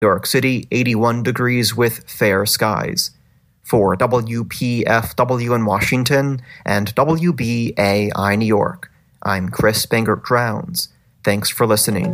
York City, 81 degrees with fair skies. For WPFW in Washington and WBAI New York, I'm Chris Bangert-Drowns. Thanks for listening.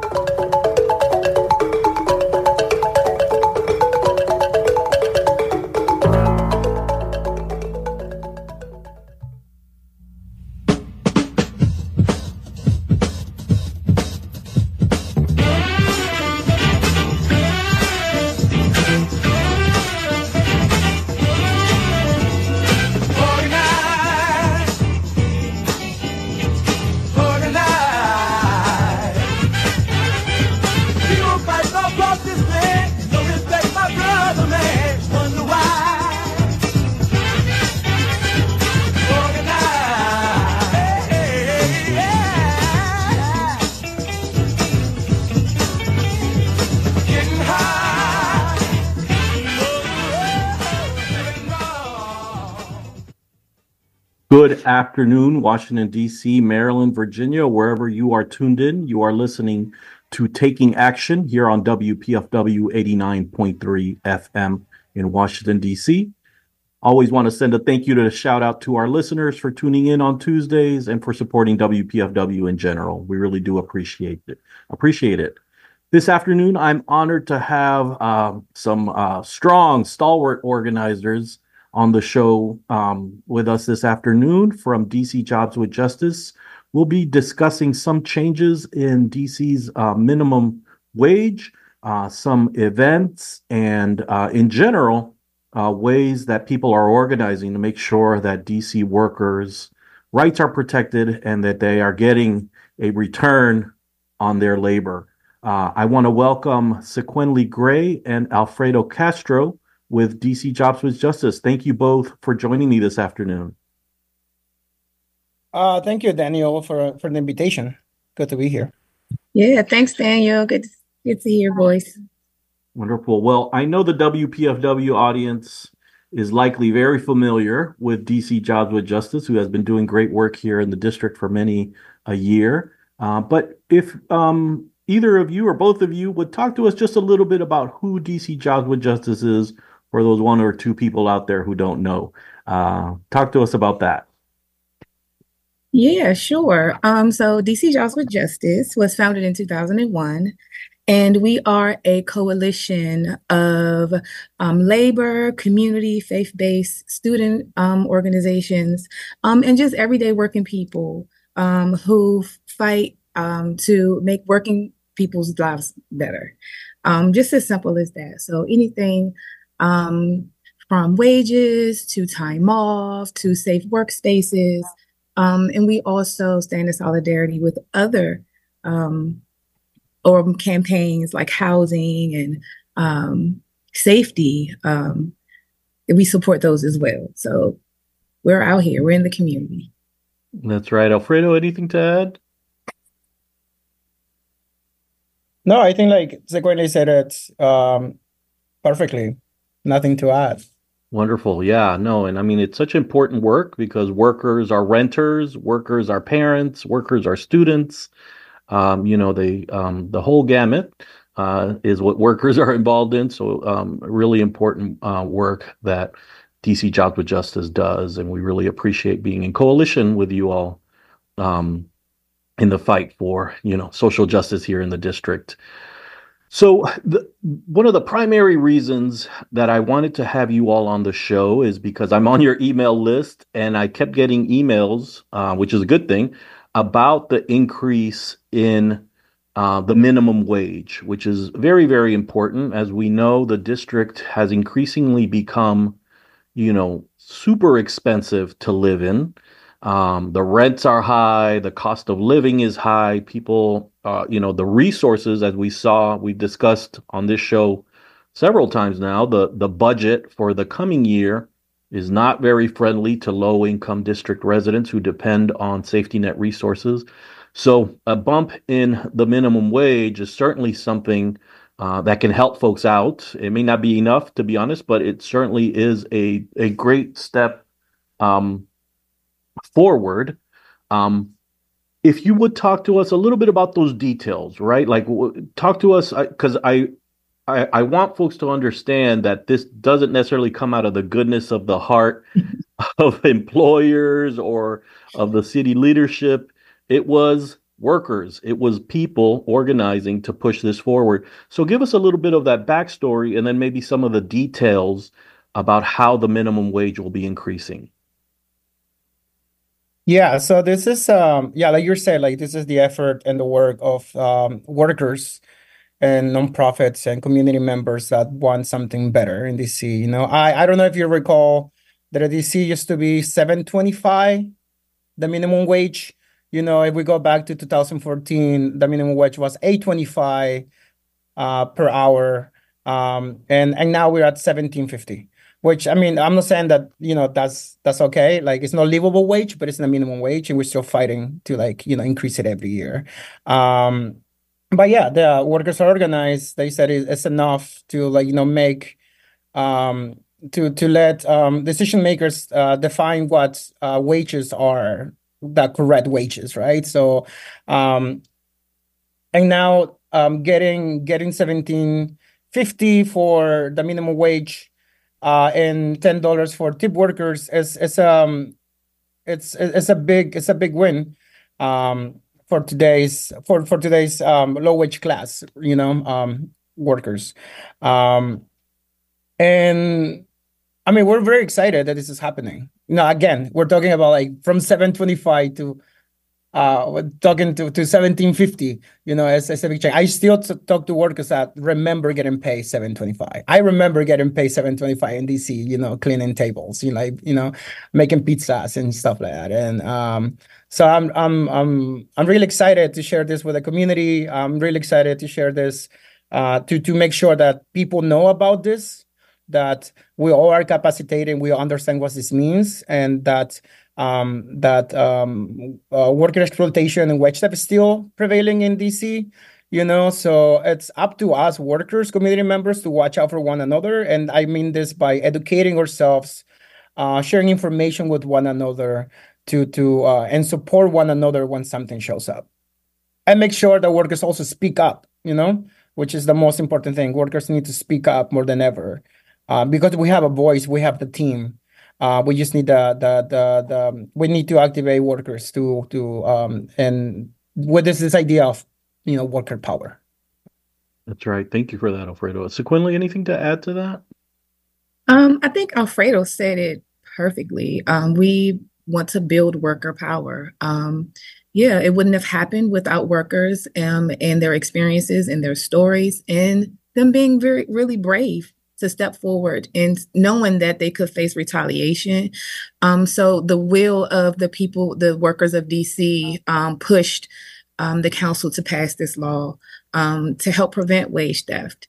Good afternoon, Washington, D.C., Maryland, Virginia, wherever you are tuned in. You are listening to Taking Action here on WPFW 89.3 FM in Washington, D.C. Always want to send a thank you to a shout out to our listeners for tuning in on Tuesdays and for supporting WPFW in general. We really do appreciate it. This afternoon, I'm honored to have some strong, stalwart organizers on the show with us this afternoon from DC Jobs with Justice. We'll be discussing some changes in DC's minimum wage, some events, and in general, ways that people are organizing to make sure that DC workers' rights are protected and that they are getting a return on their labor. I want to welcome Sequenly Gray and Alfredo Castro with DC Jobs with Justice. Thank you both for joining me this afternoon. Thank you, Daniel, for the invitation. Good to be here. Yeah, thanks, Daniel. Good to hear your voice. Wonderful. Well, I know the WPFW audience is likely very familiar with DC Jobs with Justice, who has been doing great work here in the district for many a year. But if either of you or both of you would talk to us just a little bit about who DC Jobs with Justice is, for those one or two people out there who don't know. Talk to us about that. Yeah, sure. So DC Jobs with Justice was founded in 2001, and we are a coalition of labor, community, faith-based student organizations, and just everyday working people who fight to make working people's lives better. Just as simple as that. So anything from wages to time off to safe workspaces. And we also stand in solidarity with other or campaigns like housing and safety. We support those as well. So we're out here. We're in the community. That's right. Alfredo, anything to add? No, I think like Sequenly said it perfectly. Nothing to add. Wonderful. Yeah, no. And I mean, it's such important work because workers are renters, workers are parents, workers are students. The whole gamut is what workers are involved in. So really important work that DC Jobs with Justice does. And we really appreciate being in coalition with you all in the fight for, social justice here in the district. So one of the primary reasons that I wanted to have you all on the show is because I'm on your email list and I kept getting emails, which is a good thing, about the increase in the minimum wage, which is very, very important. As we know, the district has increasingly become, super expensive to live in. The rents are high, the cost of living is high. People, the resources, as we discussed on this show several times now, the budget for the coming year is not very friendly to low-income district residents who depend on safety net resources. So a bump in the minimum wage is certainly something that can help folks out. It may not be enough, to be honest, but it certainly is a great step forward. If you would talk to us a little bit about those details, right? Like talk to us, because I want folks to understand that this doesn't necessarily come out of the goodness of the heart of employers or of the city leadership. It was workers, it was people organizing to push this forward. So give us a little bit of that backstory and then maybe some of the details about how the minimum wage will be increasing. Yeah, so this is like you said, like this is the effort and the work of workers and nonprofits and community members that want something better in DC. I don't know if you recall that DC used to be 7.25, the minimum wage. If we go back to 2014, the minimum wage was 8.25 per hour. And now we're at 17.50, which, I mean, I'm not saying that, that's okay. Like, it's not livable wage, but it's the minimum wage, and we're still fighting to, like, increase it every year. But yeah, the workers are organized. They said it's enough to, like, make to let decision makers define what wages are the correct wages, right? So and now getting 17.50 for the minimum wage and $10 for tip workers is it's a big win for today's low wage class, workers. And I mean, we're very excited that this is happening. Again, we're talking about like from 7.25 to we're talking to 17.50, as a big change. I still talk to workers that remember getting paid 7.25. I remember getting paid 7.25 in DC, cleaning tables, making pizzas and stuff like that. And so I'm really excited to share this with the community. I'm really excited to share this to make sure that people know about this, that we all are capacitated, we understand what this means, and that worker exploitation and wage theft is still prevailing in DC. So it's up to us workers, community members, to watch out for one another. And I mean this by educating ourselves, sharing information with one another to and support one another when something shows up. And make sure that workers also speak up, which is the most important thing. Workers need to speak up more than ever. Because we have a voice, we have the team. We just need we need to activate workers and with this idea of worker power. That's right. Thank you for that, Alfredo. Sequinley, anything to add to that? I think Alfredo said it perfectly. We want to build worker power. It wouldn't have happened without workers and their experiences and their stories and them being really brave to step forward and knowing that they could face retaliation. So the will of the people, the workers of DC, pushed the council to pass this law to help prevent wage theft.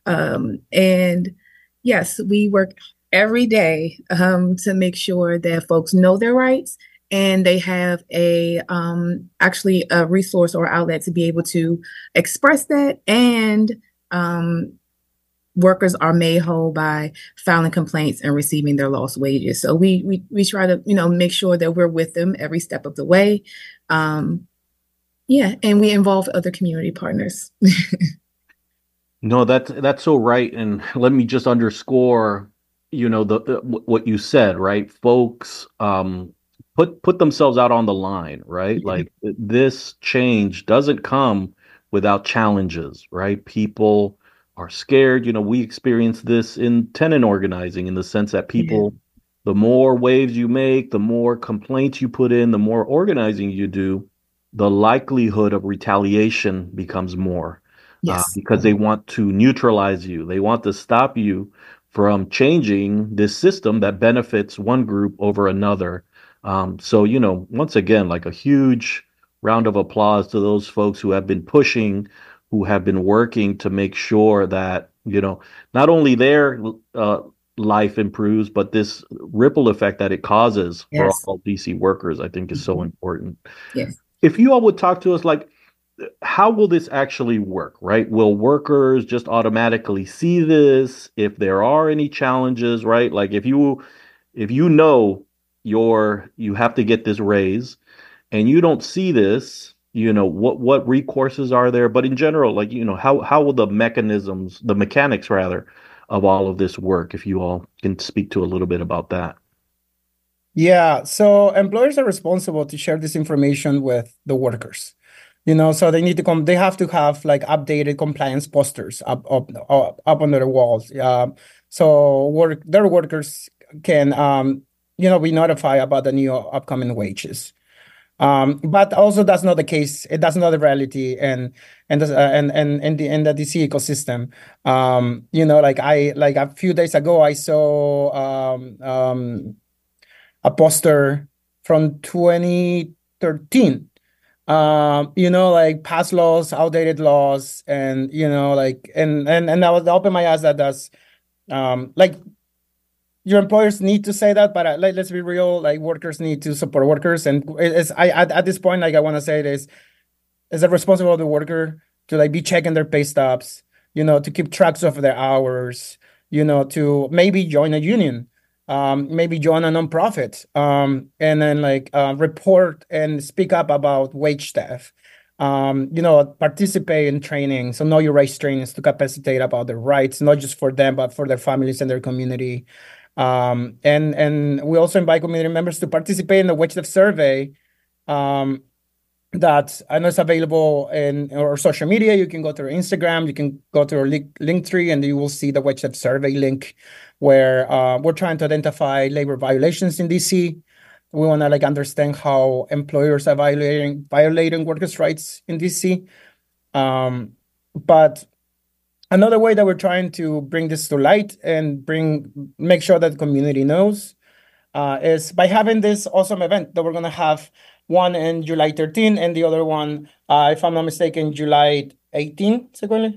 And yes, we work every day to make sure that folks know their rights and they have actually a resource or outlet to be able to express that, and workers are made whole by filing complaints and receiving their lost wages. So we try to, make sure that we're with them every step of the way. And we involve other community partners. No, that's so right. And let me just underscore, what you said, right? Folks put themselves out on the line, right? Yeah. Like this change doesn't come without challenges, right? People are scared. We experience this in tenant organizing in the sense that people, the more waves you make, the more complaints you put in, the more organizing you do, the likelihood of retaliation becomes more. Yes. Because they want to neutralize you. They want to stop you from changing this system that benefits one group over another. So, once again, like a huge round of applause to those folks who have been pushing, who have been working to make sure that, not only their life improves, but this ripple effect that it causes for all DC workers, I think is so important. Yes. If you all would talk to us, like, how will this actually work, right? Will workers just automatically see this if there are any challenges, right? Like if you know you have to get this raise and you don't see this, what recourses are there? But in general, like, how will the mechanics rather, of all of this work, if you all can speak to a little bit about that. Yeah, so employers are responsible to share this information with the workers. So they need to they have to have like updated compliance posters up on their walls. So their workers can be notified about the new upcoming wages. But also that's not the case. That's not the reality, and in the DC ecosystem. Like a few days ago, I saw a poster from 2013. Like past laws, outdated laws, and and I was open my eyes that that's like your employers need to say that, but let's be real, like workers need to support workers, and at this point, like I want to say this is a responsible of the worker to like be checking their pay stubs, to keep tracks of their hours, to maybe join a union, maybe join a nonprofit, and then like report and speak up about wage theft. Participate in training, so know your rights trainings to capacitate about their rights, not just for them, but for their families and their community. And we also invite community members to participate in the wage theft survey. That I know is available in our social media. You can go to our Instagram, you can go to our link tree, and you will see the wage theft survey link, where we're trying to identify labor violations in DC. We want to like understand how employers are violating workers' rights in DC. But another way that we're trying to bring this to light and make sure that the community knows is by having this awesome event that we're going to have, one in July 13 and the other one, if I'm not mistaken, July 18, sequentially.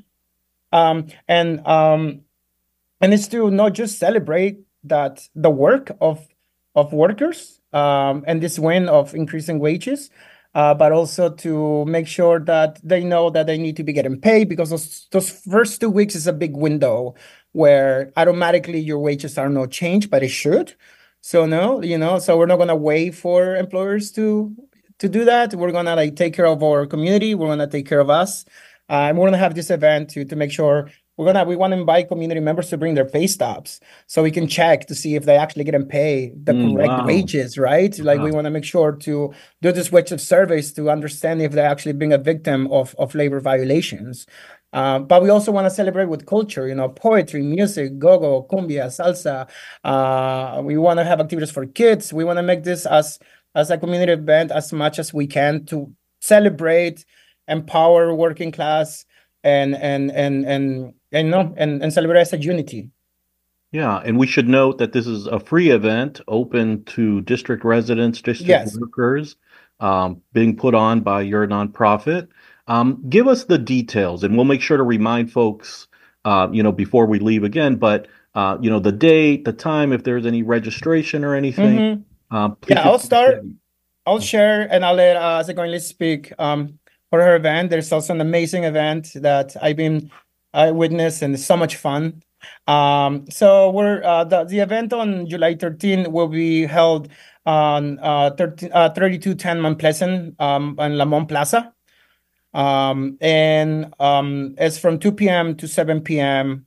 And it's to not just celebrate that the work of workers and this win of increasing wages, but also to make sure that they know that they need to be getting paid, because those first 2 weeks is a big window where automatically your wages are not changed, but it should. So no, so we're not gonna wait for employers to do that. We're gonna like take care of our community. We're gonna take care of us, and we're gonna have this event to make sure we want to invite community members to bring their pay stubs so we can check to see if they actually getting paid the correct wages, right? Like we want to make sure to do this wage theft surveys to understand if they're actually being a victim of labor violations. But we also want to celebrate with culture, poetry, music, go-go, cumbia, salsa. We want to have activities for kids. We want to make this as a community event as much as we can to celebrate, empower working class, and celebrate as a unity. Yeah, and we should note that this is a free event open to district residents, district workers, being put on by your nonprofit. Give us the details, and we'll make sure to remind folks, before we leave again, but, the date, the time, if there's any registration or anything. I'll start. I'll share, and I'll let Zagoinli speak for her event. There's also an amazing event that I witnessed, and it's so much fun. So we're the event on July 13 will be held on 3210 Mount Pleasant in Lamont Plaza. And it's from 2 p.m. to 7 p.m.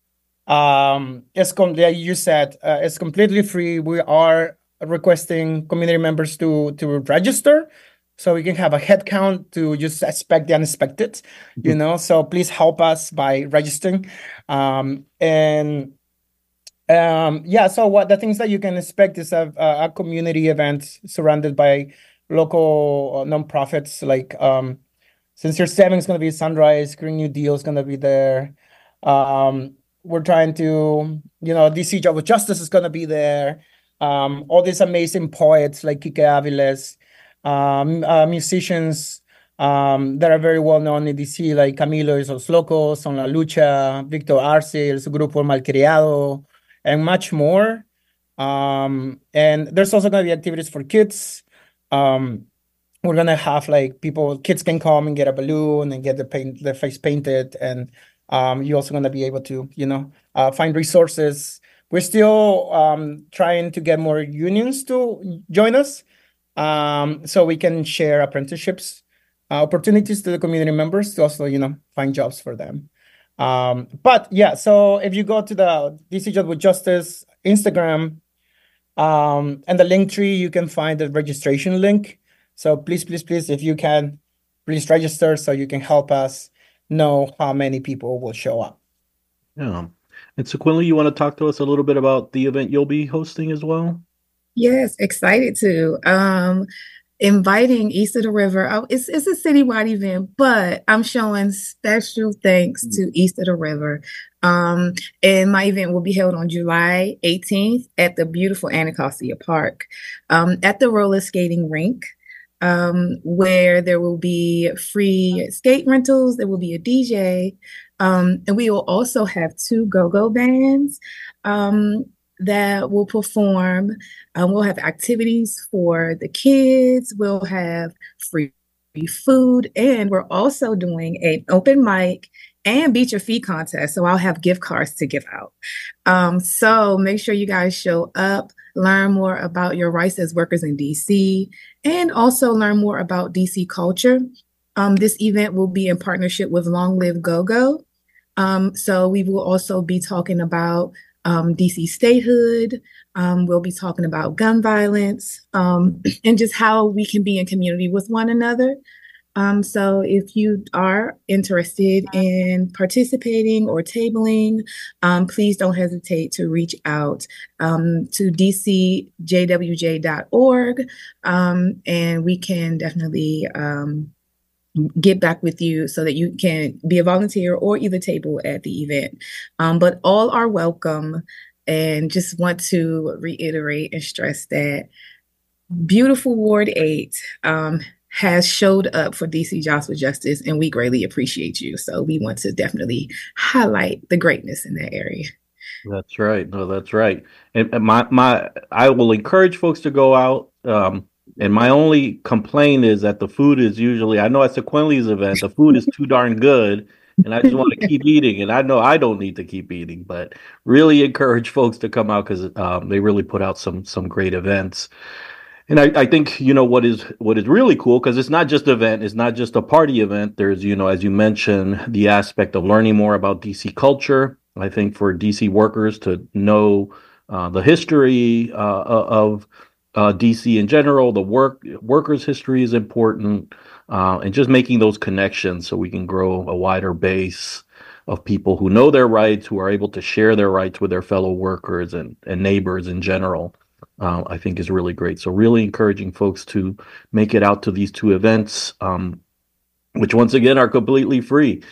Like you said, it's completely free. We are requesting community members to register, so we can have a head count to just expect the unexpected, So please help us by registering. So what the things that you can expect is a community event surrounded by local nonprofits. Like Sincere Saving is going to be Sunrise, Green New Deal is going to be there. We're trying to, DC Job with Justice is going to be there. All these amazing poets like Kike Aviles, musicians that are very well known in DC, like Camilo y Los Locos, Son La Lucha, Victor Arce, El Grupo Malcriado, and much more. And there's also going to be activities for kids. We're going to have like kids can come and get a balloon and get their face painted. And you're also going to be able to, find resources. We're still trying to get more unions to join us, so we can share apprenticeships opportunities to the community members to also, find jobs for them. But yeah, so if you go to the DC Jobs with Justice Instagram, and the link tree, you can find the registration link. So please, please, please, if you can, please register so you can help us know how many people will show up. Yeah. And so, Quinley, you want to talk to us a little bit about the event you'll be hosting as well? Yes, excited to. Inviting East of the River. Oh, it's a citywide event, but I'm showing special thanks to East of the River. And my event will be held on July 18th at the beautiful Anacostia Park, at the roller skating rink, where there will be free skate rentals. There will be a DJ, and we will also have two go-go bands that will perform. We'll have activities for the kids. We'll have free food, and we're also doing an open mic and Beat Your Feet contest. So I'll have gift cards to give out. So make sure you guys show up, learn more about your rights as workers in DC, and also learn more about DC culture. This event will be in partnership with Long Live Go-Go. So we will also be talking about DC statehood. We'll be talking about gun violence, and just how we can be in community with one another. So if you are interested in participating or tabling, please don't hesitate to reach out to dcjwj.org, and we can definitely get back with you so that you can be a volunteer or either table at the event. But all are welcome, and just want to reiterate and stress that beautiful Ward 8 has showed up for DC Jobs with Justice, and we greatly appreciate you. So we want to definitely highlight the greatness in that area. That's right. No, that's right. And I will encourage folks to go out. And my only complaint is that the food is usually, I know it's a Quinley's event, the food is too darn good, and I just want to keep eating. And I know I don't need to keep eating, but really encourage folks to come out because they really put out some great events. And I think, what is really cool, because it's not just an event, it's not just a party event. There's, as you mentioned, the aspect of learning more about DC culture. I think for DC workers to know the history of DC in general, the workers' history is important, and just making those connections so we can grow a wider base of people who know their rights, who are able to share their rights with their fellow workers and neighbors in general. I think is really great. So really encouraging folks to make it out to these two events, which once again are completely free.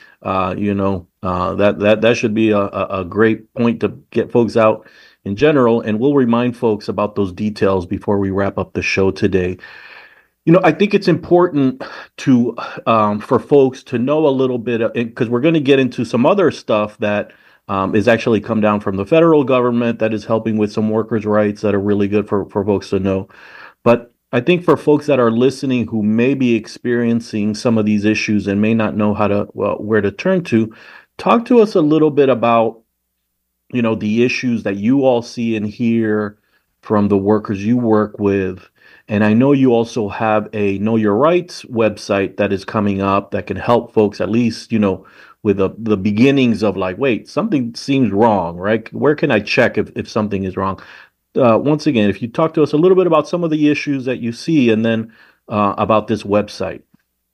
That should be a great point to get folks out in general. And we'll remind folks about those details before we wrap up the show today. I think it's important to for folks to know a little bit, because we're going to get into some other stuff that is actually come down from the federal government that is helping with some workers' rights that are really good for folks to know. But I think for folks that are listening who may be experiencing some of these issues and may not know where to turn to, talk to us a little bit about, the issues that you all see and hear from the workers you work with. And I know you also have a Know Your Rights website that is coming up that can help folks at least, with the beginnings of like, wait, something seems wrong, right? Where can I check if something is wrong? Once again, if you talk to us a little bit about some of the issues that you see, and then about this website.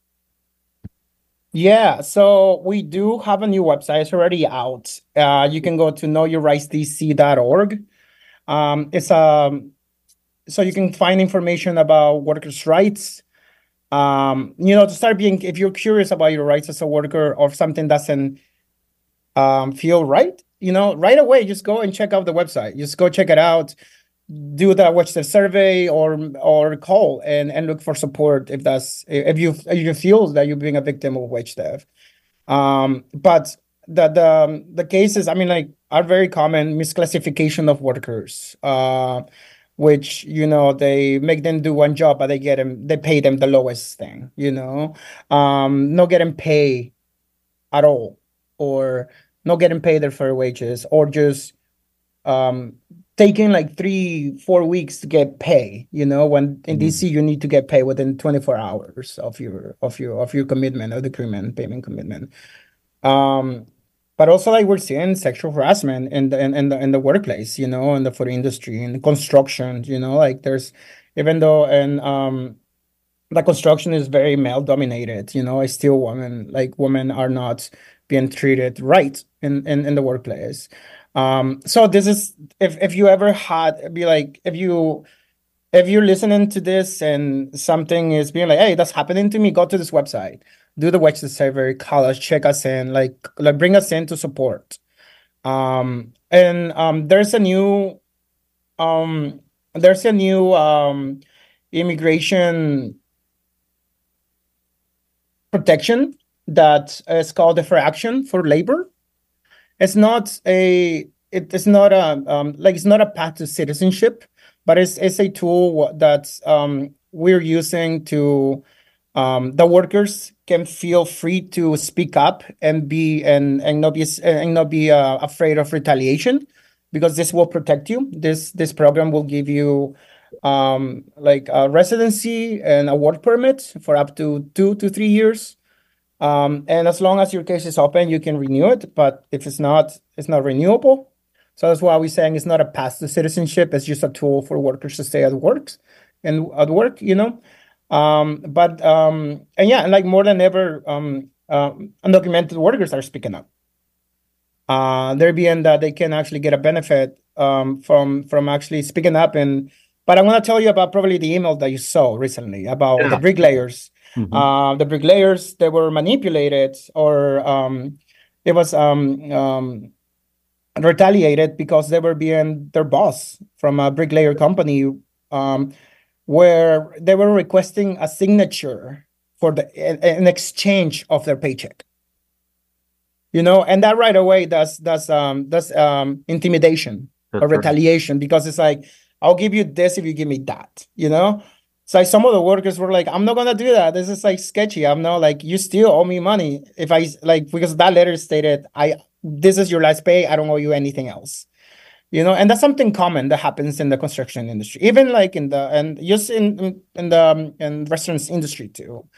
Yeah, so we do have a new website. It's already out. You can go to knowyourrightsdc.org. It's so you can find information about workers' rights. To start being, if you're curious about your rights as a worker, or if something doesn't feel right, right away, just go and check out the website. Just go check it out, watch the survey, or call and look for support if you feel that you're being a victim of wage theft. But the cases, are very common: misclassification of workers, which they make them do one job, but they pay them the lowest thing, not getting paid at all, or not getting paid their fair wages, or just taking like 3-4 weeks to get pay, when in DC you need to get paid within 24 hours of your commitment, of the payment commitment. But also, like, we're seeing sexual harassment in the workplace, in the food industry, in construction, like there's, even though, and the construction is very male dominated, I still women are not being treated right in the workplace. So this is, if you ever had, be like, if you're listening to this and something is being like, hey, that's happening to me, go to this website, do the Wexford survey, call us, check us in, like bring us in to support. There's a new immigration protection that is called the Fair Action for Labor. It's not a it's not a path to citizenship, but it's a tool that we're using to, the workers can feel free to speak up and not be afraid of retaliation, because this will protect you. This program will give you like a residency and a work permit for up to 2 to 3 years. And as long as your case is open, you can renew it. But if it's not renewable. So that's why we're saying it's not a path to citizenship. It's just a tool for workers to stay at work. And like more than ever, undocumented workers are speaking up. They're being that they can actually get a benefit from actually speaking up. But I'm going to tell you about probably the email that you saw recently about the bricklayers. The bricklayers, they were manipulated, or it was retaliated because they were being their boss from a bricklayer company, where they were requesting a signature for an exchange of their paycheck. And that right away does intimidation. That's or retaliation, right. Because it's like, I'll give you this if you give me that. So some of the workers were like, I'm not gonna do that. This is like sketchy. I'm not, like, you still owe me money if I, like, because that letter stated, this is your last pay. I don't owe you anything else. And that's something common that happens in the construction industry, even like in the restaurants industry too.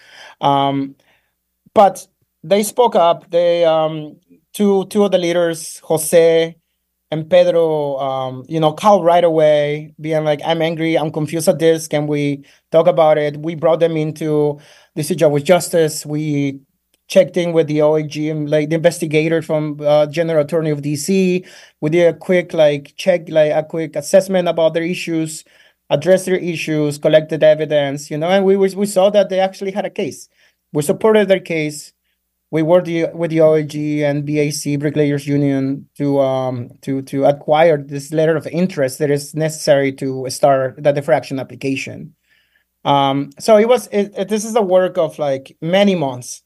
But they spoke up. They two of the leaders, Jose and Pedro, called right away, being like, I'm angry, I'm confused at this. Can we talk about it? We brought them into DC Job Justice. We checked in with the OAG and like the investigator from General Attorney of DC. We did a quick a quick assessment about their issues, addressed their issues, collected evidence, and we saw that they actually had a case. We supported their case. We worked with the OAG and BAC, Bricklayers Union, to acquire this letter of interest that is necessary to start the diffraction application. So this is a work of like many months,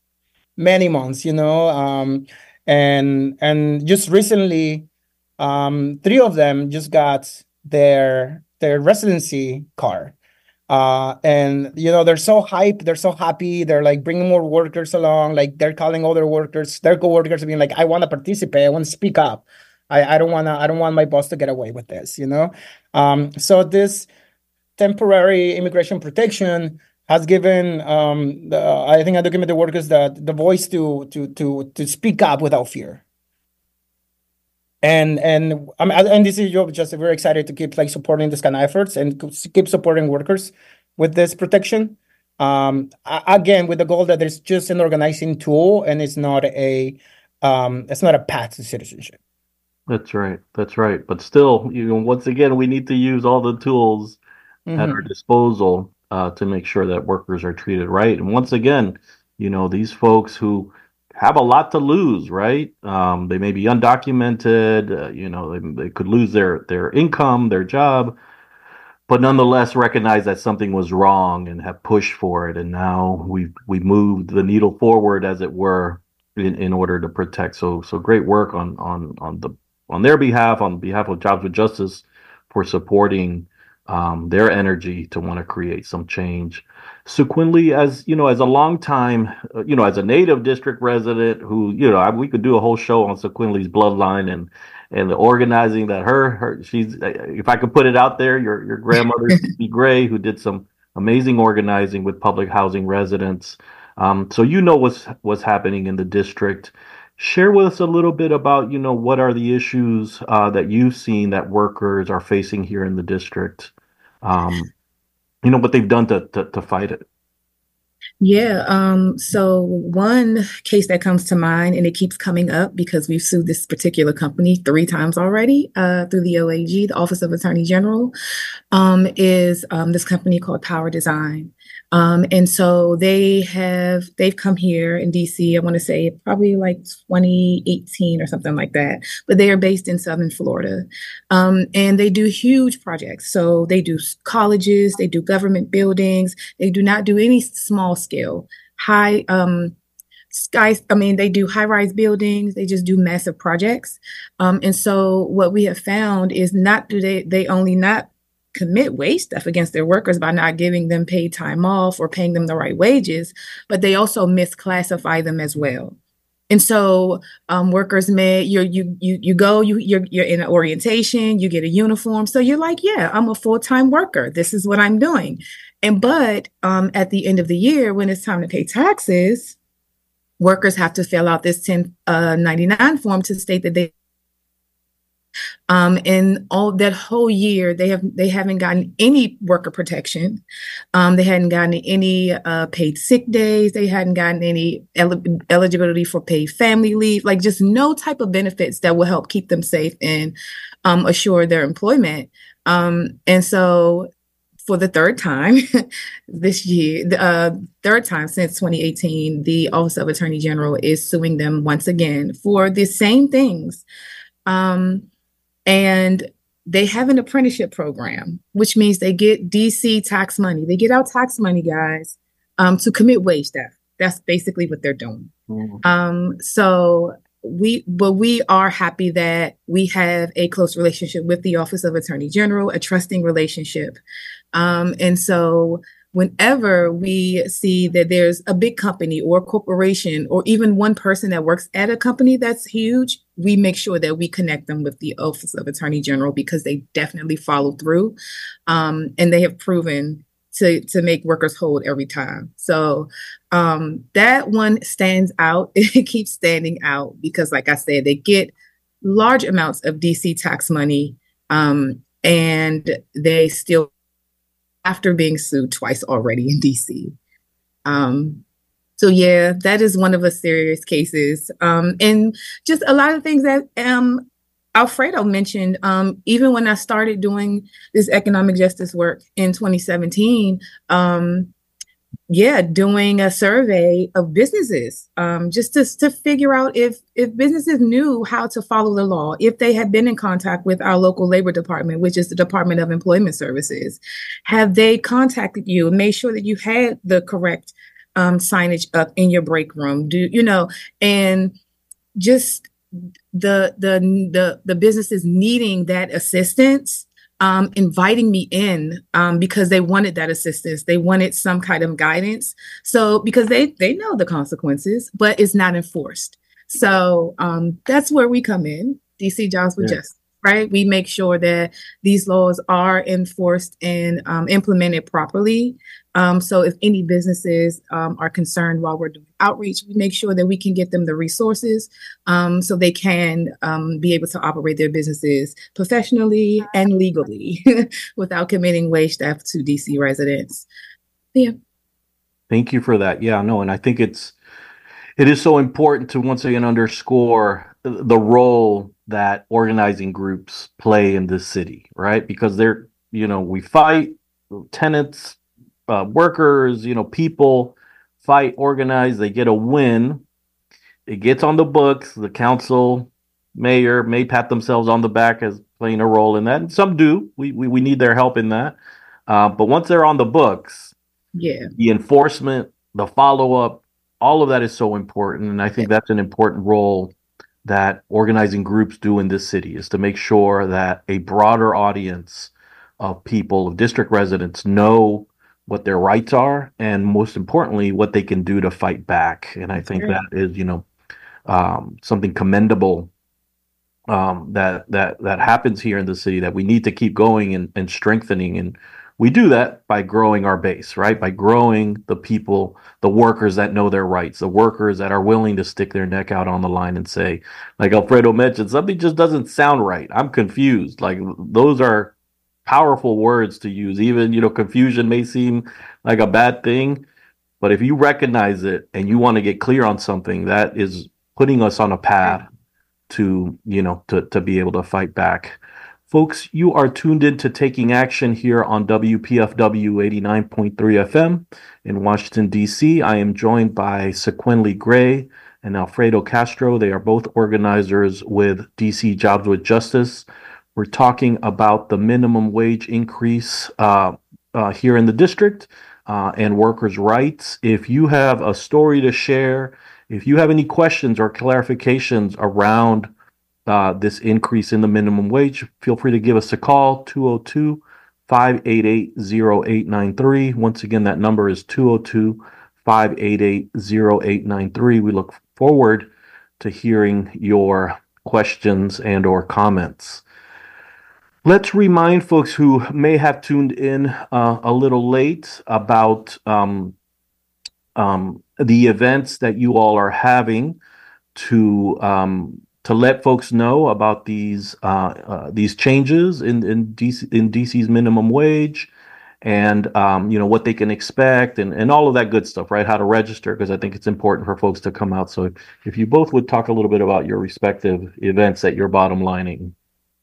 and just recently, 3 of them just got their residency card. And they're so hyped, they're so happy, they're like bringing more workers along, like they're calling other workers, their co-workers, being like, I want to participate, I want to speak up, I don't want my boss to get away with this. So this temporary immigration protection has given I think undocumented workers the voice to speak up without fear. And this is just very excited to keep like supporting this kind of efforts and keep supporting workers with this protection. Again, with the goal that there's just an organizing tool and it's not a path to citizenship. That's right. But still, once again, we need to use all the tools at our disposal to make sure that workers are treated right. And once again, these folks who have a lot to lose, right? They may be undocumented, they could lose their income, their job, but nonetheless recognize that something was wrong and have pushed for it. And now we moved the needle forward, as it were, in order to protect. So great work on their behalf, on behalf of Jobs with Justice, for supporting their energy to want to create some change. Sequentially, as a long time, as a native district resident who, we could do a whole show on Sequentially's bloodline and the organizing that she's, if I could put it out there, your grandmother, Cece Gray, who did some amazing organizing with public housing residents. So what's happening in the district. Share with us a little bit about, what are the issues that you've seen that workers are facing here in the district. What they've done to fight it. Yeah, so one case that comes to mind, and it keeps coming up because we've sued this particular company 3 times already through the OAG, the Office of Attorney General, is this company called Power Design. And so they've come here in DC, I want to say probably like 2018 or something like that, but they are based in Southern Florida. And they do huge projects. So they do colleges, they do government buildings, they do not do any small scale, they do high-rise buildings, they just do massive projects. And so what we have found is they only not commit wage theft against their workers by not giving them paid time off or paying them the right wages, but they also misclassify them as well. And so workers you're in an orientation, you get a uniform. So you're like, yeah, I'm a full-time worker. This is what I'm doing. But at the end of the year, when it's time to pay taxes, workers have to fill out this 1099 form to state that and all that whole year, they haven't gotten any worker protection. They hadn't gotten any paid sick days. They hadn't gotten any eligibility for paid family leave, like just no type of benefits that will help keep them safe and assure their employment. And so for the third time this year, the third time since 2018, the Office of Attorney General is suing them once again for the same things. And they have an apprenticeship program, which means they get DC tax money. They get out tax money, guys, to commit wage theft. That's basically what they're doing. Mm-hmm. So we are happy that we have a close relationship with the Office of Attorney General, a trusting relationship. And so whenever we see that there's a big company or corporation or even one person that works at a company that's huge, we make sure that we connect them with the Office of Attorney General because they definitely follow through. And they have proven to make workers whole every time. So that one stands out. It keeps standing out because, like I said, they get large amounts of DC tax money and they still, after being sued twice already in DC. So yeah, that is one of the serious cases. And just a lot of things that Alfredo mentioned, even when I started doing this economic justice work in 2017, doing a survey of businesses, just to figure out if businesses knew how to follow the law, if they had been in contact with our local labor department, which is the Department of Employment Services. Have they contacted you and made sure that you had the correct signage up in your break room? And just the businesses needing that assistance, inviting me in because they wanted that assistance. They wanted some kind of guidance. So because they know the consequences, but it's not enforced. So that's where we come in, DC Jobs with Justice, right? We make sure that these laws are enforced and implemented properly. So if any businesses are concerned while we're doing outreach, we make sure that we can get them the resources so they can be able to operate their businesses professionally and legally without committing wage theft to DC residents. Yeah. Thank you for that. Yeah, no, and I think it is so important to once again underscore the role that organizing groups play in this city, right? Because we fight tenants, workers, people fight, organize, they get a win. It gets on the books. The council, mayor may pat themselves on the back as playing a role in that. And some do. We need their help in that. But once they're on the books, the enforcement, the follow-up, all of that is so important. And I think that's an important role that organizing groups do in this city, is to make sure that a broader audience of people, of district residents, know what their rights are, and most importantly, what they can do to fight back. And I think that is, something commendable that happens here in the city that we need to keep going and strengthening. And we do that by growing our base, right? By growing the people, the workers that know their rights, the workers that are willing to stick their neck out on the line and say, like Alfredo mentioned, something just doesn't sound right. I'm confused. Like those are powerful words to use. Even, confusion may seem like a bad thing, but if you recognize it and you want to get clear on something, that is putting us on a path to be able to fight back. Folks, you are tuned in to Taking Action here on WPFW 89.3 FM in Washington, D.C. I am joined by Sequenly Gray and Alfredo Castro. They are both organizers with DC Jobs with Justice. We're talking about the minimum wage increase here in the district and workers' rights. If you have a story to share, if you have any questions or clarifications around this increase in the minimum wage, feel free to give us a call, 202-588-0893. Once again, that number is 202-588-0893. We look forward to hearing your questions and or comments. Let's remind folks who may have tuned in a little late about the events that you all are having to let folks know about these changes in DC's minimum wage and what they can expect and all of that good stuff, right? How to register, because I think it's important for folks to come out. So if you both would talk a little bit about your respective events that you're bottom lining.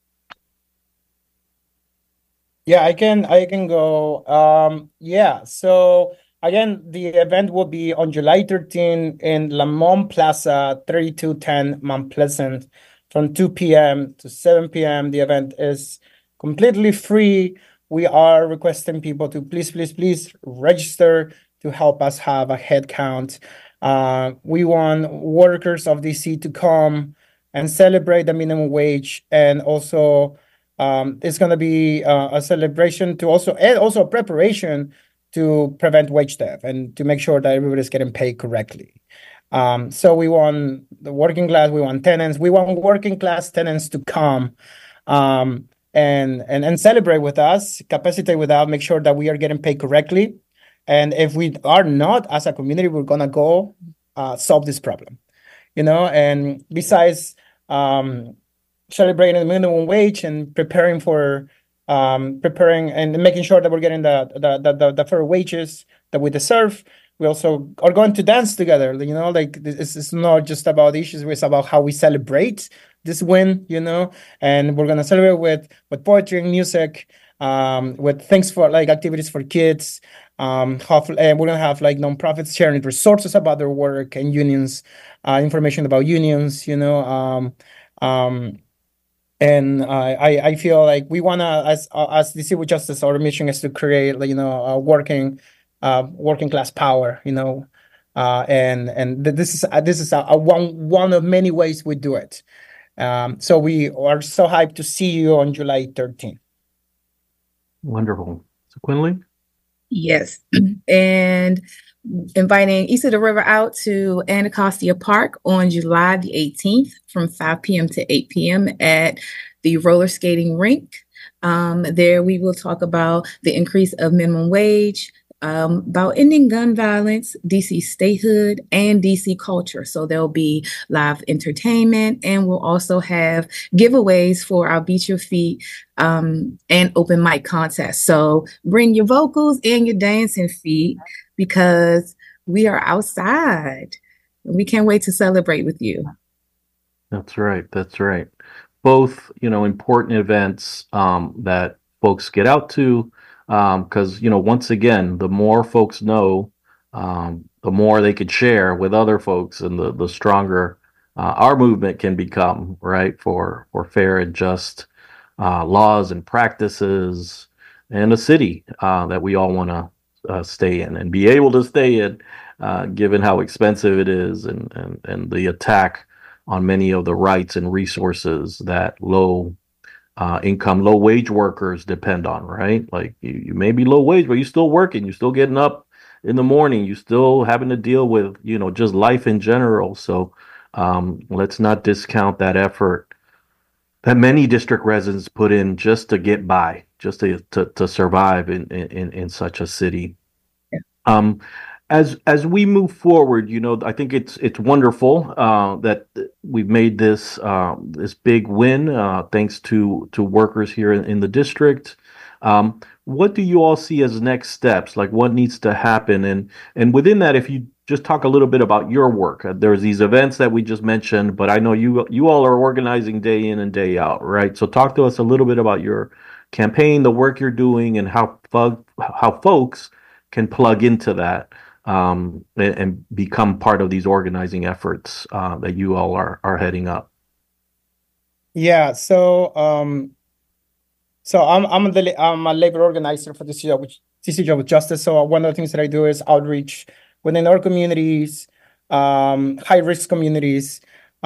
Yeah, I can go. So again, the event will be on July 13 in Lamont Plaza, 3210 Mount Pleasant, from 2 p.m. to 7 p.m. The event is completely free. We are requesting people to please register to help us have a head count. We want workers of DC to come and celebrate the minimum wage, and also it's going to be a celebration to also a preparation to prevent wage theft and to make sure that everybody's getting paid correctly. So we want the working class, we want tenants, we want working class tenants to come and celebrate with us, capacitate with us, make sure that we are getting paid correctly. And if we are not, as a community, we're gonna go solve this problem. And besides celebrating the minimum wage and preparing and making sure that we're getting the fair wages that we deserve, we also are going to dance together. It's not just about issues, it's about how we celebrate this win, and we're going to celebrate with poetry and music, with things for activities for kids. And we're going to have nonprofits sharing resources about their work, and unions, information about unions, and I feel like we wanna, as DC with Justice, our mission is to create a working class power, and this is a one of many ways we do it. So we are so hyped to see you on July 13th. Wonderful. Sequenly? Yes, and inviting East of the River out to Anacostia Park on July the 18th from 5 p.m. to 8 p.m. at the roller skating rink. There we will talk about the increase of minimum wage, about ending gun violence, DC statehood, and DC culture. So there'll be live entertainment, and we'll also have giveaways for our Beat Your Feet and open mic contest. So bring your vocals and your dancing feet, because we are outside. We can't wait to celebrate with you. That's right. Both, important events that folks get out to, because, once again, the more folks know, the more they could share with other folks, and the stronger our movement can become, right, for fair and just laws and practices, and a city that we all want to stay in and be able to stay in, given how expensive it is, and the attack on many of the rights and resources that low income, low wage workers depend on, right? Like you may be low wage, but you're still working, you're still getting up in the morning, you're still having to deal with, just life in general. So let's not discount that effort that many district residents put in just to get by, just to survive in such a city. Um, as we move forward, I think it's wonderful that we've made this big win thanks to workers here in the district. What do you all see as next steps? Like what needs to happen? And within that, if you just talk a little bit about your work. There's these events that we just mentioned, but I know you all are organizing day in and day out, right? So talk to us a little bit about your campaign, the work you're doing, and how folks can plug into that and become part of these organizing efforts that you all are heading up. Yeah, so I'm a labor organizer for DC Job with Justice. So one of the things that I do is outreach within our communities, high risk communities,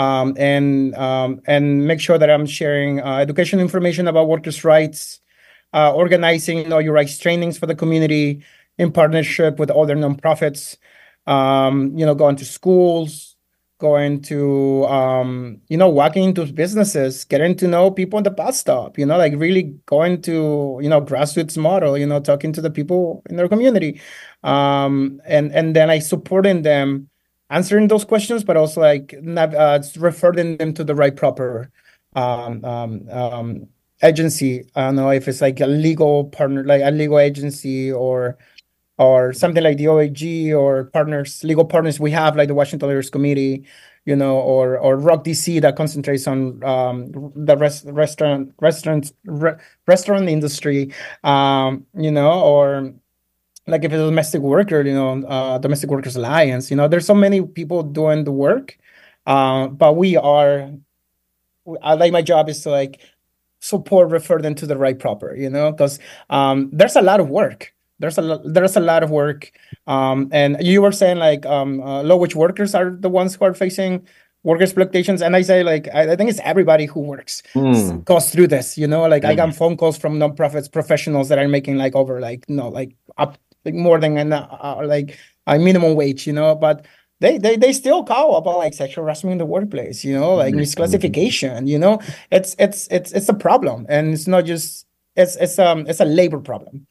and make sure that I'm sharing education information about workers' rights, organizing Know Your Rights trainings for the community in partnership with other nonprofits, going to schools, going to, walking into businesses, getting to know people in the bus stop, like really going to, grassroots model, talking to the people in their community. And then I supporting them answering those questions, but also like referring them to the right proper agency. I don't know if it's like a legal partner, like a legal agency or something like the OAG or legal partners we have, like the Washington Lawyers Committee, or ROC DC that concentrates on the restaurant industry, or like if it's a domestic worker, Domestic Workers Alliance. There's so many people doing the work, but my job is to like support, refer them to the right proper, because there's a lot of work. There's a lot of work, and you were saying like low wage workers are the ones who are facing work exploitations, and I say like I think it's everybody who works goes through this. Like I got phone calls from nonprofits professionals that are making like over like up like more than like a minimum wage, but they still call about like sexual harassment in the workplace, like misclassification. It's a problem, and it's not just it's a labor problem.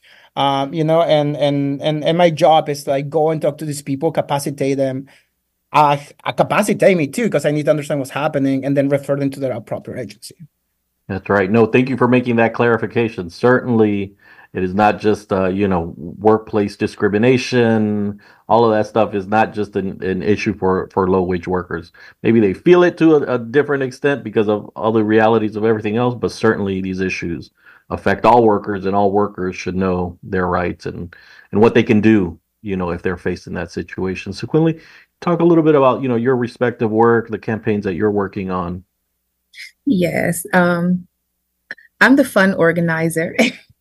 And my job is like go and talk to these people, capacitate them, capacitate me too, because I need to understand what's happening and then refer them to the proper agency. That's right. No, thank you for making that clarification. Certainly, it is not just workplace discrimination. All of that stuff is not just an issue for low wage workers. Maybe they feel it to a different extent because of other realities of everything else, but certainly these issues affect all workers, and all workers should know their rights and what they can do, if they're faced in that situation. So Quinley, talk a little bit about, your respective work, the campaigns that you're working on. Yes. I'm the fun organizer.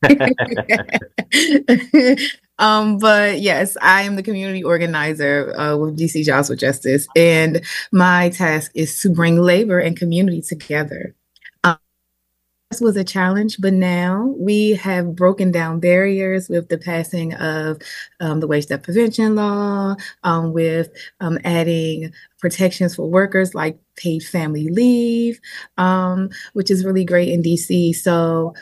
But yes, I am the community organizer with DC Jobs with Justice, and my task is to bring labor and community together. This was a challenge, but now we have broken down barriers with the passing of the wage theft prevention law, with adding protections for workers like paid family leave, which is really great in DC. So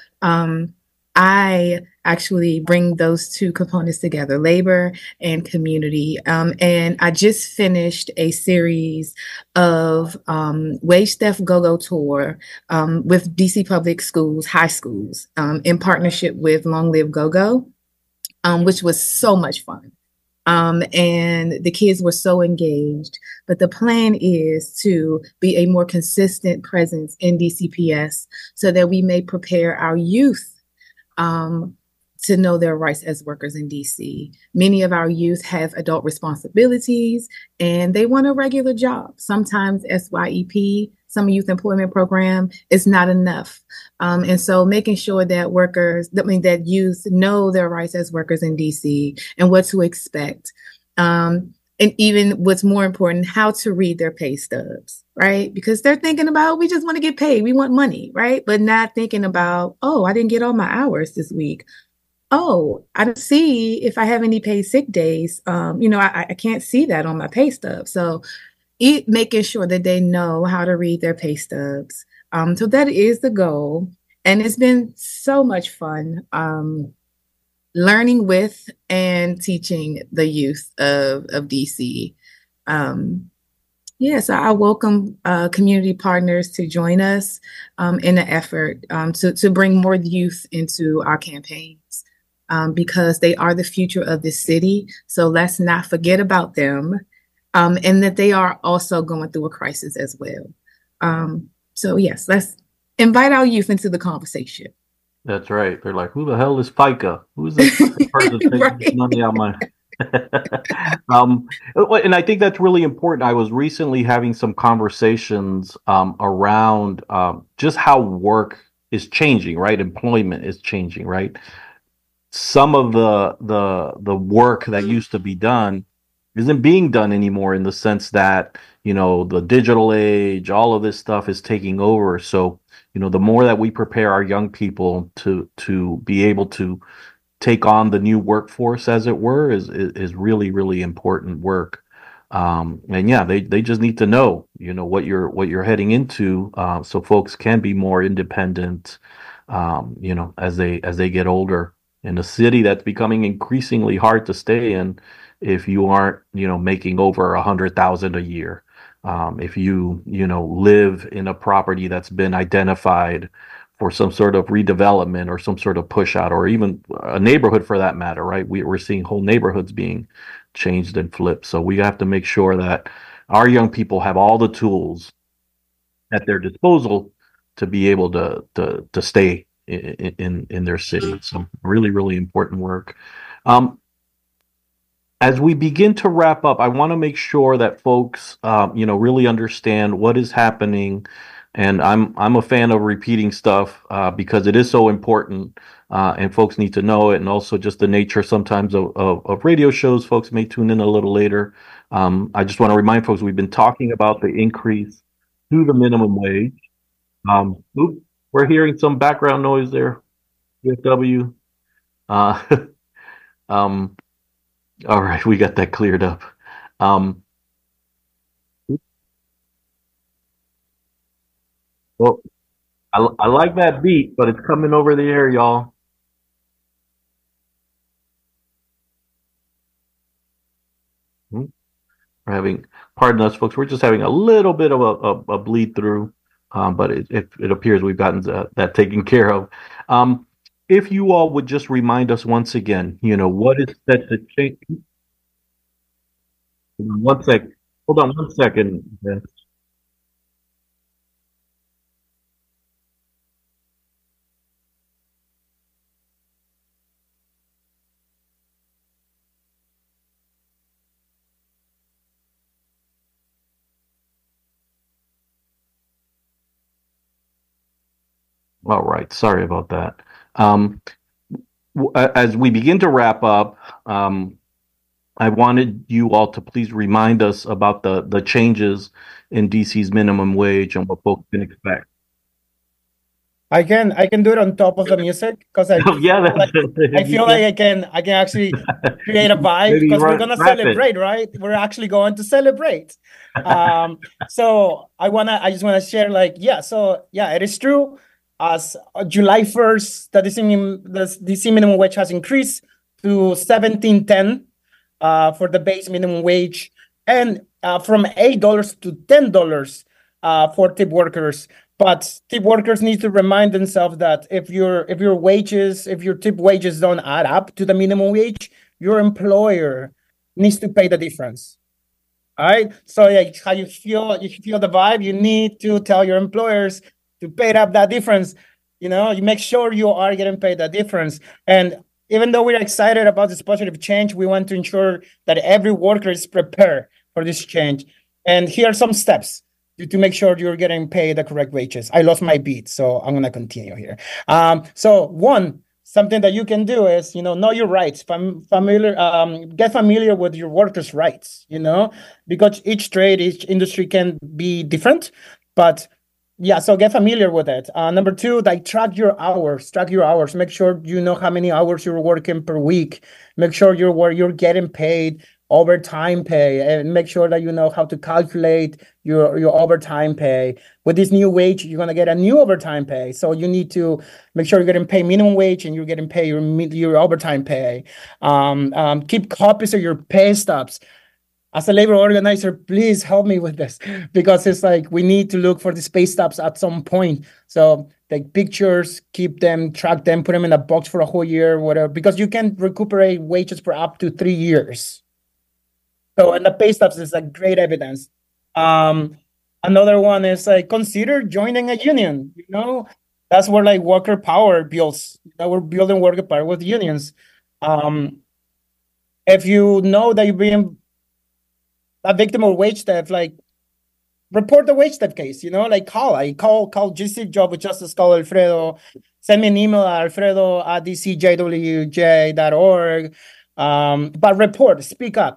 I actually bring those two components together, labor and community. And I just finished a series of Wage Theft Go-Go Tour with DC Public Schools, high schools, in partnership with Long Live Go-Go, which was so much fun. And the kids were so engaged. But the plan is to be a more consistent presence in DCPS so that we may prepare our youth to know their rights as workers in DC. Many of our youth have adult responsibilities and they want a regular job. Sometimes SYEP, Summer Youth Employment Program, is not enough. And so making sure that youth know their rights as workers in DC and what to expect. And even what's more important, how to read their pay stubs, right? Because they're thinking about, we just want to get paid. We want money, right? But not thinking about, oh, I didn't get all my hours this week. Oh, I don't see if I have any paid sick days. I can't see that on my pay stub. So making sure that they know how to read their pay stubs, So that is the goal. And it's been so much fun learning with and teaching the youth of DC. So I welcome community partners to join us in the effort to bring more youth into our campaigns because they are the future of the city. So let's not forget about them and that they are also going through a crisis as well. So yes, let's invite our youth into the conversation. That's right. They're like, who the hell is FICA? Who's this person taking money out of my and I think that's really important. I was recently having some conversations around just how work is changing, right? Employment is changing, right? Some of the work that used to be done isn't being done anymore in the sense that, the digital age, all of this stuff is taking over. So, the more that we prepare our young people to be able to take on the new workforce, as it were, is really, really important work. And yeah, they just need to know, what you're heading into, so folks can be more independent, as they get older in a city that's becoming increasingly hard to stay in if you aren't, making over 100,000 a year. If you live in a property that's been identified for some sort of redevelopment or some sort of push out, or even a neighborhood for that matter, right? We're seeing whole neighborhoods being changed and flipped. So we have to make sure that our young people have all the tools at their disposal to be able to stay in their city. So really, really important work. As we begin to wrap up, I want to make sure that folks, really understand what is happening. And I'm a fan of repeating stuff because it is so important, and folks need to know it. And also just the nature sometimes of radio shows, folks may tune in a little later. I just want to remind folks we've been talking about the increase to the minimum wage. We're hearing some background noise there, VFW. All right, we got that cleared up. Well, I like that beat, but it's coming over the air, y'all. Hmm. We're having, pardon us, folks. We're just having a little bit of a bleed through, but it appears we've gotten that taken care of. If you all would just remind us once again, what is set to change? One sec. Hold on one second. All right. Sorry about that. As we begin to wrap up, I wanted you all to please remind us about the changes in DC's minimum wage and what folks can expect. I can do it on top of the music because I feel like I can actually create a vibe because we're gonna celebrate, right? We're actually going to celebrate. So I just wanna share it is true. As July 1st, the DC minimum wage has increased to $17.10 for the base minimum wage, and from $8 to $10 for tip workers. But tip workers need to remind themselves that if your tip wages don't add up to the minimum wage, your employer needs to pay the difference. All right. So how you feel the vibe, you need to tell your employers to pay up that difference. You make sure you are getting paid that difference. And even though we're excited about this positive change, we want to ensure that every worker is prepared for this change. And here are some steps to make sure you're getting paid the correct wages. I lost my beat, so I'm going to continue here. So one, something that you can do is, know your rights. Get familiar with your workers' rights, because each trade, each industry can be different. But yeah, so get familiar with it. Number two, track your hours. Make sure you know how many hours you're working per week. Make sure you're getting paid overtime pay, and make sure that you know how to calculate your overtime pay. With this new wage, you're gonna get a new overtime pay. So you need to make sure you're getting paid minimum wage and you're getting paid your overtime pay. Keep copies of your pay stubs. As a labor organizer, please help me with this, because it's like we need to look for the pay stubs at some point. So take pictures, keep them, track them, put them in a box for a whole year, whatever, because you can recuperate wages for up to 3 years. So, and the pay stubs is like great evidence. Another one is like consider joining a union. You know, that's where like worker power builds. That we're building worker power with unions. If you know that you're being a victim of wage theft, like report the wage theft case, you know, like call DC Job with Justice, call Alfredo, send me an email at alfredo@dcjwj.org. But report, speak up.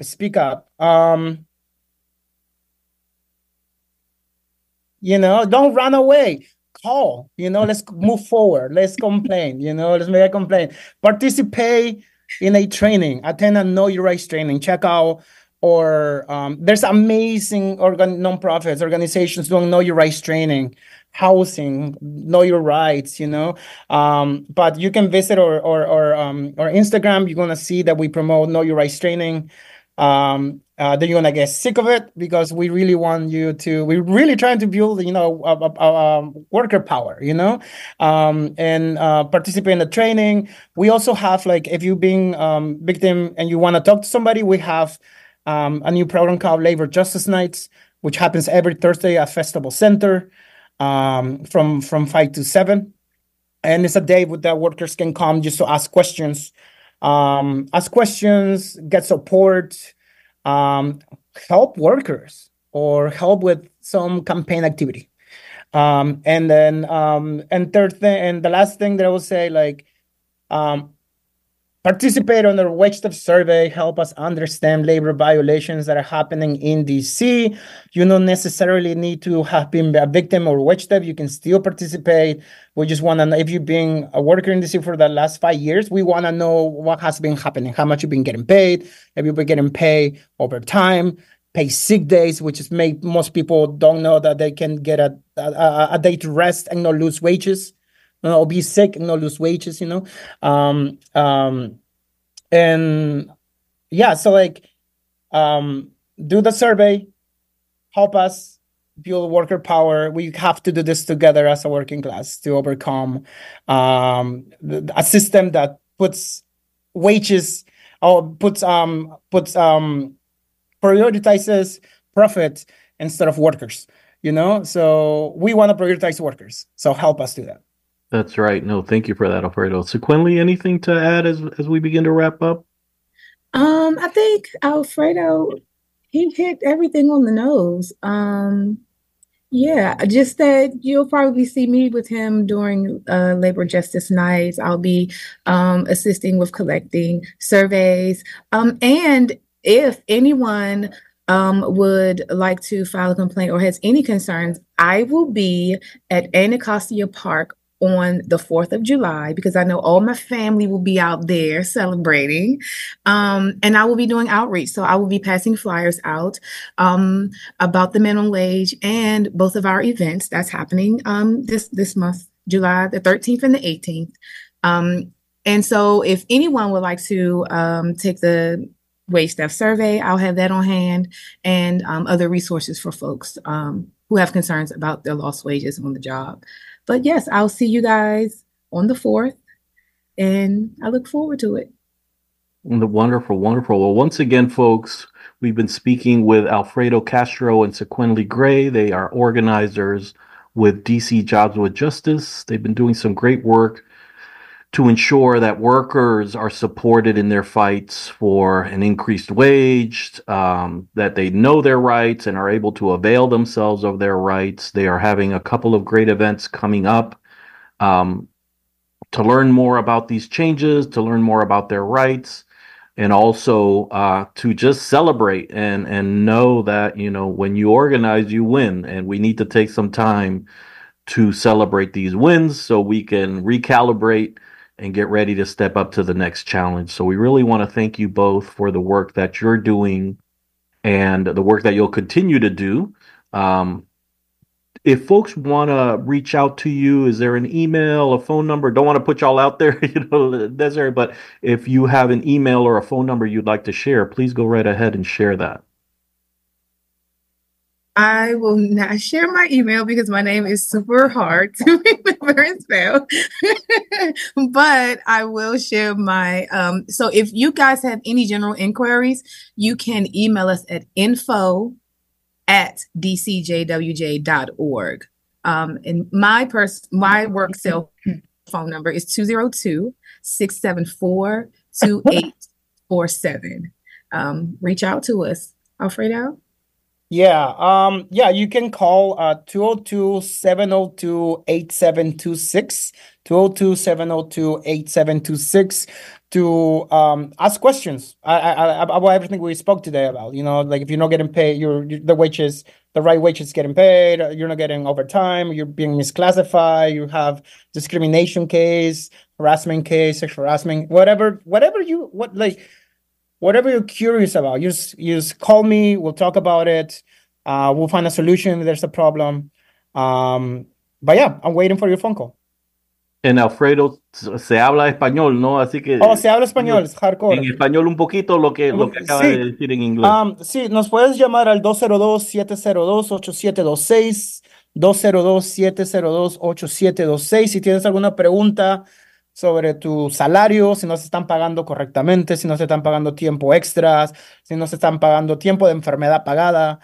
You know, don't run away. Call, you know, let's move forward. Let's complain, you know, let's make a complaint. Participate in a training, attend a Know Your Rights training, check out, or there's amazing nonprofits, organizations doing Know Your Rights training, housing, Know Your Rights, you know. But you can visit our Instagram. You're gonna see that we promote Know Your Rights training. Then you're gonna get sick of it, because we really want you to. We're really trying to build, you know, worker power, you know, and participate in the training. We also have, like, if you've been victim and you want to talk to somebody, we have a new program called Labor Justice Nights, which happens every Thursday at Festival Center, from 5 to 7, and it's a day that workers can come just to ask questions, get support, help workers, or help with some campaign activity. And then third thing, and the last thing that I will say, like, participate on the wage theft survey. Help us understand labor violations that are happening in DC. You don't necessarily need to have been a victim or wage theft. You can still participate. We just want to know if you've been a worker in DC for the last 5 years. We want to know what has been happening, how much you've been getting paid, have you been getting paid over time, pay sick days, which is most people don't know that they can get a day to rest and not lose wages. Or be sick and not lose wages, you know. And yeah, so like, do the survey, help us build worker power. We have to do this together as a working class to overcome a system that puts wages, or prioritizes profit instead of workers, you know. So we want to prioritize workers. So help us do that. That's right. No, thank you for that, Alfredo. Sequenly, anything to add as we begin to wrap up? I think Alfredo, he hit everything on the nose. Yeah, just that you'll probably see me with him during Labor Justice Nights. I'll be assisting with collecting surveys. And if anyone would like to file a complaint or has any concerns, I will be at Anacostia Park on the 4th of July, because I know all my family will be out there celebrating. And I will be doing outreach. So I will be passing flyers out about the minimum wage and both of our events that's happening this month, July the 13th and the 18th. And so if anyone would like to take the wage theft survey, I'll have that on hand, and other resources for folks who have concerns about their lost wages on the job. But yes, I'll see you guys on the 4th, and I look forward to it. Wonderful, wonderful. Well, once again, folks, we've been speaking with Alfredo Castro and Sequenly Gray. They are organizers with DC Jobs with Justice. They've been doing some great work to ensure that workers are supported in their fights for an increased wage, that they know their rights and are able to avail themselves of their rights. They are having a couple of great events coming up to learn more about these changes, to learn more about their rights, and also to just celebrate and know that, you know, when you organize, you win. And we need to take some time to celebrate these wins so we can recalibrate and get ready to step up to the next challenge. So we really want to thank you both for the work that you're doing and the work that you'll continue to do. If folks want to reach out to you, is there an email, a phone number? Don't want to put y'all out there, Desiree, but if you have an email or a phone number you'd like to share, please go right ahead and share that. I will not share my email because my name is super hard to remember and spell. But I will share my so if you guys have any general inquiries, you can email us at info@dcjwj.org. And my work cell phone number is 202-674-2847. Reach out to us. Alfredo? Yeah, you can call 202-702-8726, 202-702-8726 to ask questions about everything we spoke today about. Like if you're not getting paid, the right wage is getting paid, you're not getting overtime, you're being misclassified, you have discrimination case, harassment case, sexual harassment, whatever you're curious about, you just call me. We'll talk about it. We'll find a solution if there's a problem. But yeah, I'm waiting for your phone call. En Alfredo se habla español, ¿no? Así que... se habla español, es hardcore. En español un poquito lo que acaba de decir en inglés. Sí, nos puedes llamar al 202-702-8726, 202-702-8726. Si tienes alguna pregunta sobre tu salario, si no se están pagando correctamente, si no se están pagando tiempo extras, si no se están pagando tiempo de enfermedad pagada,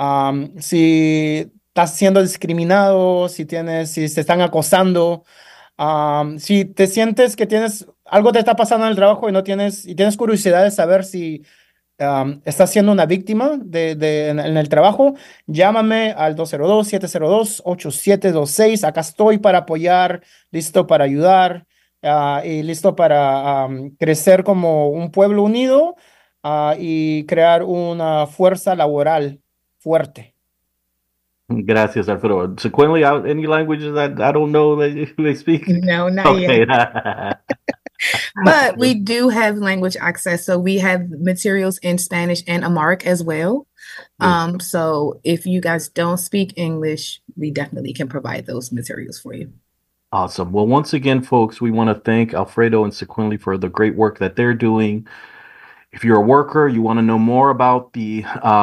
si estás siendo discriminado, si te están acosando, si te sientes que algo te está pasando en el trabajo y tienes curiosidad de saber si estás siendo una víctima en el trabajo, llámame al 202-702-8726. Acá estoy para apoyar, listo para ayudar. Y listo para crecer como un pueblo unido y crear una fuerza laboral fuerte. Gracias, Alfredo. Sequentially, any languages that I don't know that they speak? No, not yet. But we do have language access. So we have materials in Spanish and Amharic as well. So if you guys don't speak English, we definitely can provide those materials for you. Awesome. Well, once again, folks, we want to thank Alfredo and Sequentially for the great work that they're doing. If you're a worker, you want to know more about the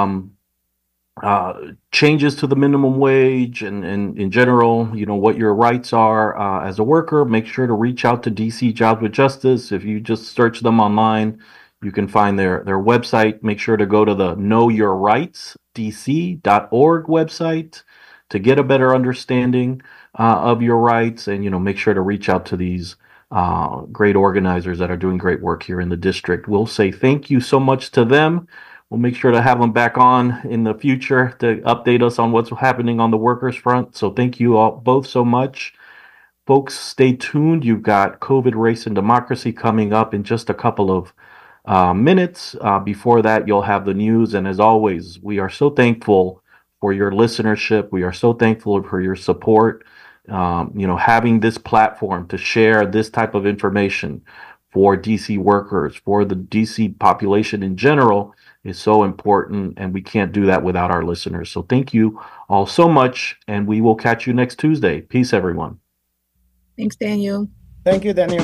changes to the minimum wage and in general, what your rights are as a worker, make sure to reach out to DC Jobs with Justice. If you just search them online, you can find their website. Make sure to go to the knowyourrightsdc.org website to get a better understanding of your rights, and make sure to reach out to these great organizers that are doing great work here in the district. We'll say thank you so much to them. We'll make sure to have them back on in the future to update us on what's happening on the workers front. So thank you all both so much. Folks, stay tuned. You've got COVID, Race, and Democracy coming up in just a couple of minutes. Before that, you'll have the news. And as always, we are so thankful for your listenership. We are so thankful for your support. Having this platform to share this type of information for DC workers, for the DC population in general, is so important, and we can't do that without our listeners. So thank you all so much, and we will catch you next Tuesday. Peace, everyone. Thanks, Daniel. Thank you, Daniel.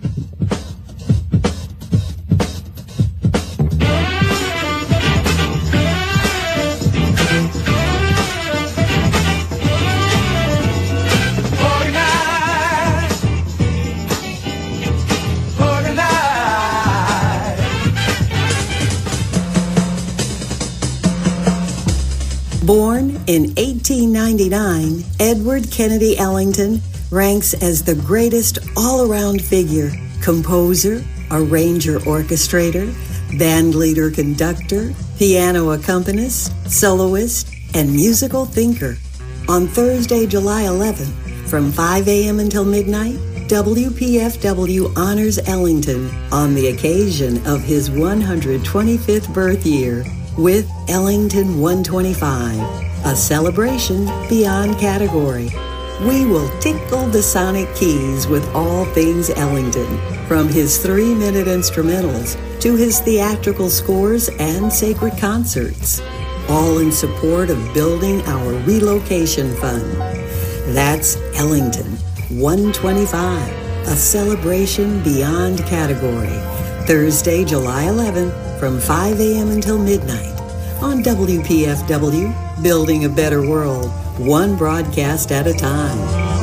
Born in 1899, Edward Kennedy Ellington ranks as the greatest all-around figure, composer, arranger orchestrator, bandleader conductor, piano accompanist, soloist, and musical thinker. On Thursday, July 11th, from 5 a.m. until midnight, WPFW honors Ellington on the occasion of his 125th birth year with Ellington 125, a celebration beyond category. We will tickle the sonic keys with all things Ellington, from his 3-minute instrumentals to his theatrical scores and sacred concerts, all in support of building our relocation fund. That's Ellington 125, a celebration beyond category. Thursday, July 11th from 5 a.m. until midnight on WPFW, building a better world, one broadcast at a time.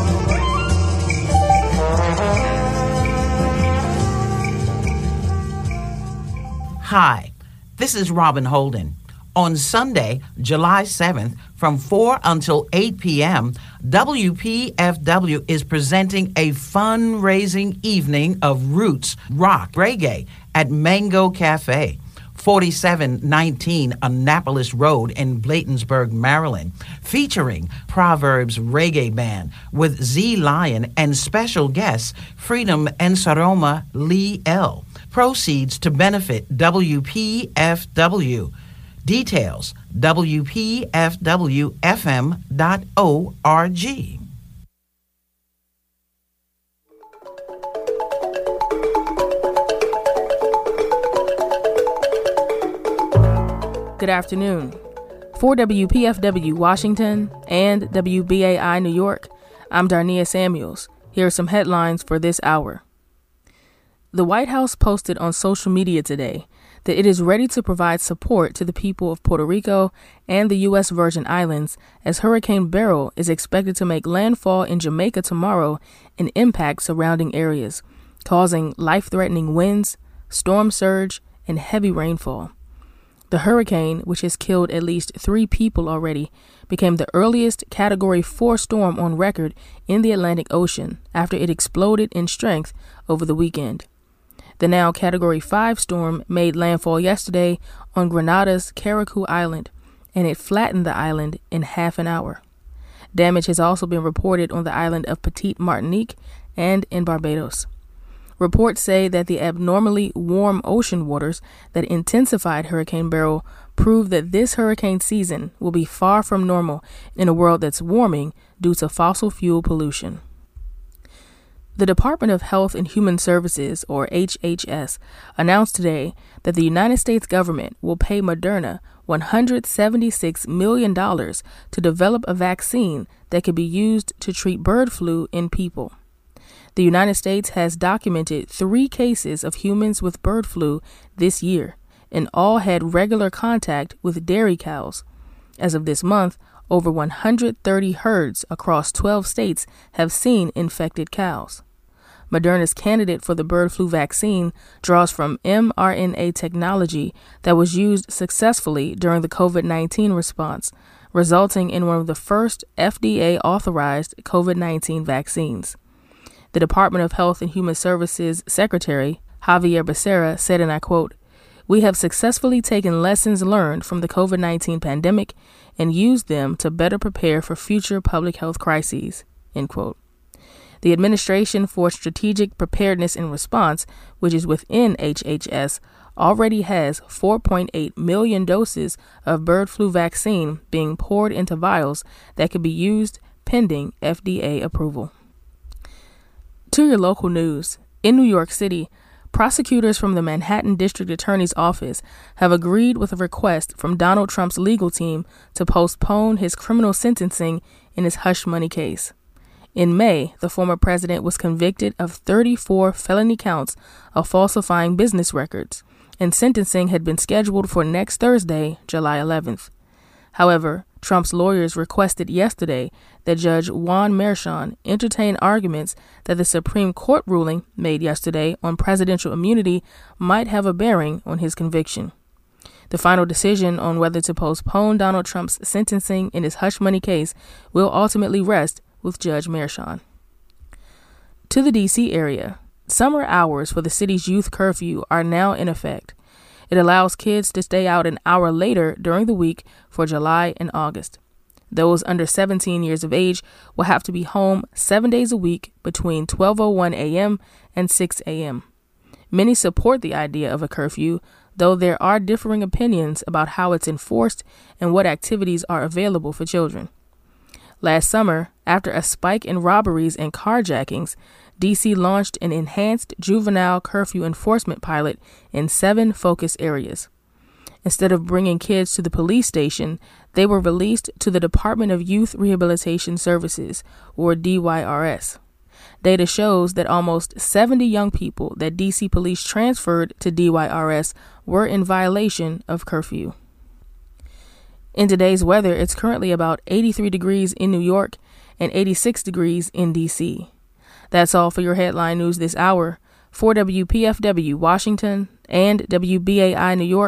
Hi, this is Robin Holden. On Sunday, July 7th, from 4 until 8 p.m., WPFW is presenting a fundraising evening of roots, rock, reggae at Mango Cafe, 4719 Annapolis Road in Bladensburg, Maryland, featuring Proverbs Reggae Band with Z Lion and special guests Freedom and Saroma Lee L. Proceeds to benefit WPFW. Details, WPFWFM.org. Good afternoon. For WPFW Washington and WBAI New York, I'm Darnia Samuels. Here are some headlines for this hour. The White House posted on social media today that it is ready to provide support to the people of Puerto Rico and the U.S. Virgin Islands as Hurricane Beryl is expected to make landfall in Jamaica tomorrow and impact surrounding areas, causing life-threatening winds, storm surge, and heavy rainfall. The hurricane, which has killed at least 3 people already, became the earliest Category 4 storm on record in the Atlantic Ocean after it exploded in strength over the weekend. The now Category 5 storm made landfall yesterday on Grenada's Carriacou Island, and it flattened the island in half an hour. Damage has also been reported on the island of Petite Martinique and in Barbados. Reports say that the abnormally warm ocean waters that intensified Hurricane Beryl prove that this hurricane season will be far from normal in a world that's warming due to fossil fuel pollution. The Department of Health and Human Services, or HHS, announced today that the United States government will pay Moderna $176 million to develop a vaccine that could be used to treat bird flu in people. The United States has documented 3 cases of humans with bird flu this year, and all had regular contact with dairy cows. As of this month, over 130 herds across 12 states have seen infected cows. Moderna's candidate for the bird flu vaccine draws from mRNA technology that was used successfully during the COVID-19 response, resulting in one of the first FDA-authorized COVID-19 vaccines. The Department of Health and Human Services Secretary, Javier Becerra, said, and I quote, "We have successfully taken lessons learned from the COVID-19 pandemic and used them to better prepare for future public health crises," end quote. The Administration for Strategic Preparedness and Response, which is within HHS, already has 4.8 million doses of bird flu vaccine being poured into vials that could be used pending FDA approval. To your local news, in New York City, prosecutors from the Manhattan District Attorney's Office have agreed with a request from Donald Trump's legal team to postpone his criminal sentencing in his hush money case. In May, the former president was convicted of 34 felony counts of falsifying business records, and sentencing had been scheduled for next Thursday, July 11th. However, Trump's lawyers requested yesterday that Judge Juan Merchan entertain arguments that the Supreme Court ruling made yesterday on presidential immunity might have a bearing on his conviction. The final decision on whether to postpone Donald Trump's sentencing in his hush money case will ultimately rest with Judge Merchan. To the D.C. area, summer hours for the city's youth curfew are now in effect. It allows kids to stay out an hour later during the week for July and August. Those under 17 years of age will have to be home 7 days a week between 12:01 a.m. and 6 a.m. Many support the idea of a curfew, though there are differing opinions about how it's enforced and what activities are available for children. Last summer, after a spike in robberies and carjackings, D.C. launched an enhanced juvenile curfew enforcement pilot in 7 focus areas. Instead of bringing kids to the police station, they were released to the Department of Youth Rehabilitation Services, or DYRS. Data shows that almost 70 young people that D.C. police transferred to DYRS were in violation of curfew. In today's weather, it's currently about 83 degrees in New York and 86 degrees in D.C. That's all for your headline news this hour. For WPFW Washington and WBAI New York,